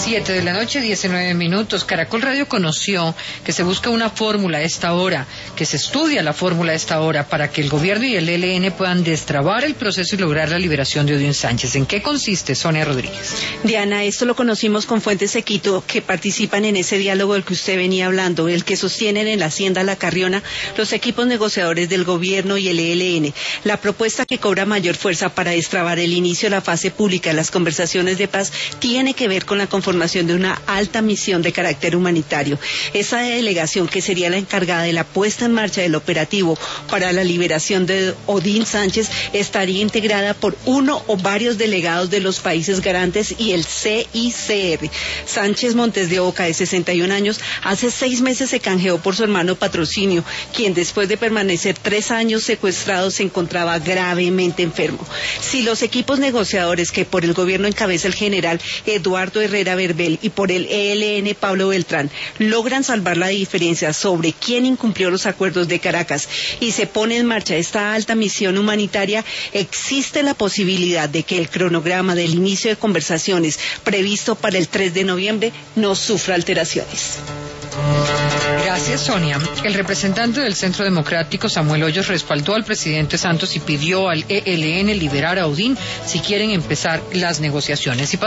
7:19 p.m. Caracol Radio conoció que se busca una fórmula a esta hora, que se estudia la fórmula a esta hora para que el gobierno y el ELN puedan destrabar el proceso y lograr la liberación de Odín Sánchez. ¿En qué consiste, Sonia Rodríguez? Diana, esto lo conocimos con fuentes de Quito que participan en ese diálogo del que usted venía hablando, el que sostienen en la Hacienda La Carriona los equipos negociadores del gobierno y el ELN. La propuesta que cobra mayor fuerza para destrabar el inicio de la fase pública de las conversaciones de paz tiene que ver con la conformación de una alta misión de carácter humanitario. Esa delegación, que sería la encargada de la puesta en marcha del operativo para la liberación de Odín Sánchez, estaría integrada por uno o varios delegados de los países garantes y el CICR. Sánchez Montes de Oca, de 61 años, hace 6 meses se canjeó por su hermano Patrocinio, quien después de permanecer 3 años secuestrado se encontraba gravemente enfermo. Si los equipos negociadores que por el gobierno encabeza el general Eduardo Herrera Verbel y por el ELN Pablo Beltrán logran salvar la diferencia sobre quién incumplió los acuerdos de Caracas y se pone en marcha esta alta misión humanitaria, existe la posibilidad de que el cronograma del inicio de conversaciones previsto para el 3 de noviembre no sufra alteraciones. Gracias, Sonia. El representante del Centro Democrático, Samuel Hoyos, respaldó al presidente Santos y pidió al ELN liberar a Odín si quieren empezar las negociaciones.